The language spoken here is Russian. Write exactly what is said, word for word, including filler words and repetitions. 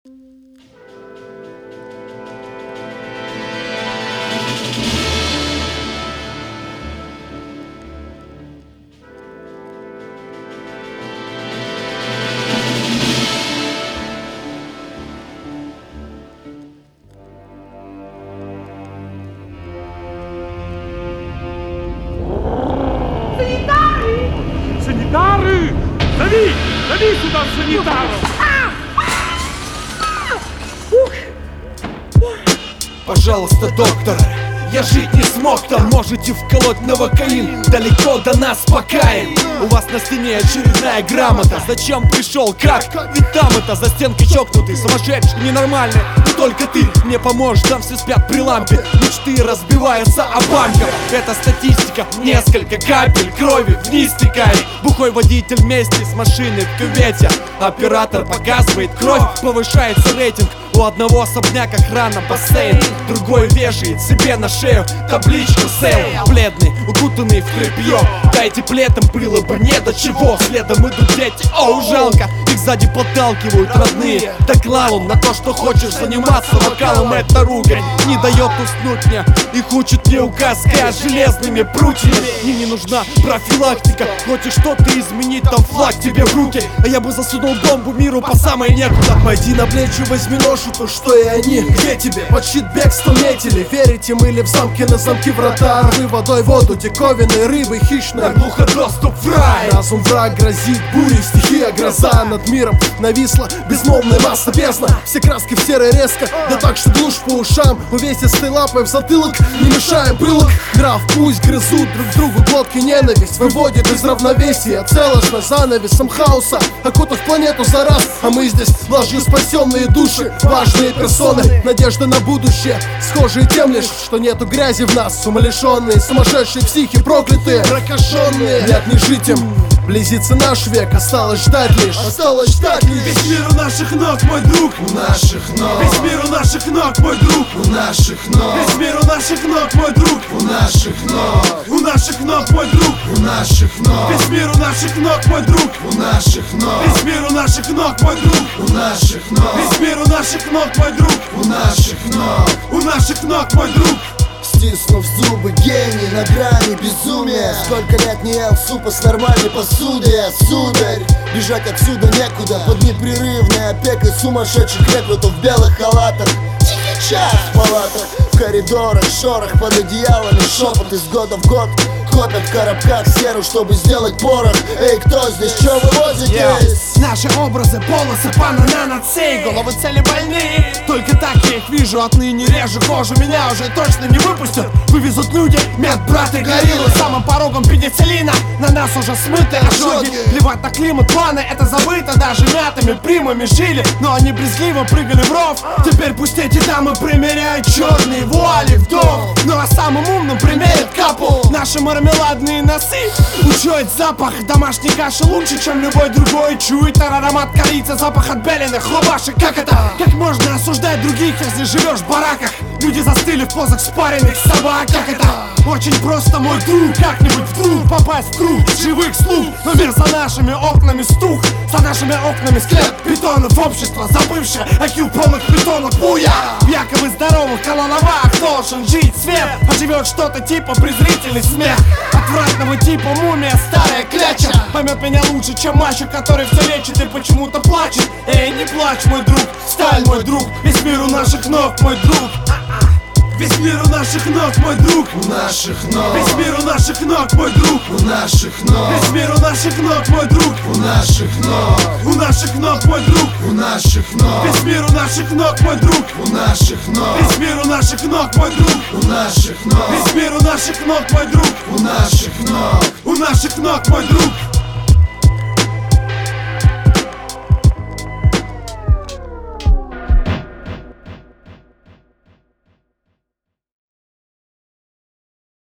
Санитары! Зови! Зови сюда санитаров! Пожалуйста, доктор, я жить не смог там. Можете вколоть новокаин, далеко до нас покаин. У вас на стене очередная грамота. Зачем пришел, как? Ведь там это за стенкой чокнутый, сумасшедший, ненормальный. Но только ты мне поможешь, там все спят при лампе. Мечты разбиваются о банках. Это статистика, несколько капель крови вниз стекает. Бухой водитель вместе с машиной в кювете. Оператор показывает кровь, повышается рейтинг. У одного особняк охрана бассейн, другой вешает себе на шею табличку сейл. Бледный, укутанный в тряпье, дайте плетом, было бы не до чего. Следом идут дети, оу, жалко, их сзади подталкивают родные. Так лалом на то, что хочешь заниматься вокалом, это ругань не дает уснуть мне. Их учат не указкой, а железными прутьями. Мне не нужна профилактика, хочешь что-то изменить, там флаг тебе в руки. А я бы засунул бомбу миру по самой некуда. Пойди на плечи, возьми нож, то что и они. Где тебе? Под щит бегство метили. Верите мы ли в замке, на замки врата? Рвы водой воду, диковинные рыбы хищные. Глухо доступ в рай. Разум враг грозит бурей, стихия гроза. Над миром нависла безмолвная масса бездна. Все краски в серой резко, да так что глушь по ушам. Увесистой лапой в затылок, не мешаем пылок. Граф, пусть грызут друг другу глотки, ненависть выводит из равновесия. Целостно занавесом хаоса, окутав планету за раз. А мы здесь ложью спасенные души, важные персоны, надежда на будущее. Схожие тем лишь, что нету грязи в нас. Умалишенные, сумасшедшие психи, проклятые, прокаженные. Нет, не жить им, близится наш век. Осталось ждать лишь, осталось ждать лишь. Весь мир у наших ног, мой друг. У наших ног. Весь мир у наших ног, мой друг. У наших ног. Весь мир у наших ног, мой друг. У наших ног. У наших ног, мой друг. У наших ног. Весь мир у наших ног, мой друг. У наших ног. Весь мир у наших ног, мой друг. У наших ног. Весь мир у наших ног, мой друг. У наших ног. У наших ног, мой друг. Стиснув зубы, гений на грани безумия. Сколько лет не ел супа с нормальной посудой, сударь. Бежать отсюда некуда, под непрерывной опекой сумасшедших рекрутов в белых халатах. Тихий час в палатах, в коридорах, шорох под одеялами, шепот из года в год. Копят в коробках серу, чтобы сделать порох. Эй, кто здесь, чё вывозитесь? Наши образы, полосы, пана на нацей, головы цели больные. Только так я их вижу, отныне режу кожу. Меня уже точно не выпустят. Вывезут люди, медбрат и гориллы. Самым порогом пенициллина на нас уже смыты ожоги. Плевать на климат, планы, это забыто. Даже мятыми примами жили, но они брезгливо прыгали в ров. Теперь пусть эти дамы примеряют черные вуали вдох. Ну а самым умным примерят капу наши мармеладные носы. Учуять запах домашней каши лучше, чем любой другой. Чует аромат корицы, запах отбеленных рубашек. Как это? Как можно осуждать других, если живешь в бараках? Люди застыли в позах спаренных собак. Как это? Очень просто, мой друг. Как-нибудь вдруг попасть в круг живых слуг. Но мир за нашими окнами стух, за нашими окнами склеп бетонов. Общество, забывшее ай кью полных бетонов. Буя! В якобы здоровых колоновах должен жить свет, а живет что-то типа презрительный смех. Отвратного типа мумия, старая кляча. Поймет меня лучше, чем мачо, который все лечит и почему-то плачет. Эй, не плачь, мой друг, сталь, мой друг. Весь мир у наших ног, мой друг. Весь мир у наших ног, мой друг. У наших ног. Весь мир у наших ног, мой друг. У наших ног. Весь мир у наших ног, мой друг. У наших ног. У наших ног, мой друг. У наших ног. Весь мир у наших ног, мой друг. У наших ног. Весь мир у наших ног, мой друг. У наших ног. Весь мир у наших ног, мой друг. У наших ног. У наших ног, мой друг.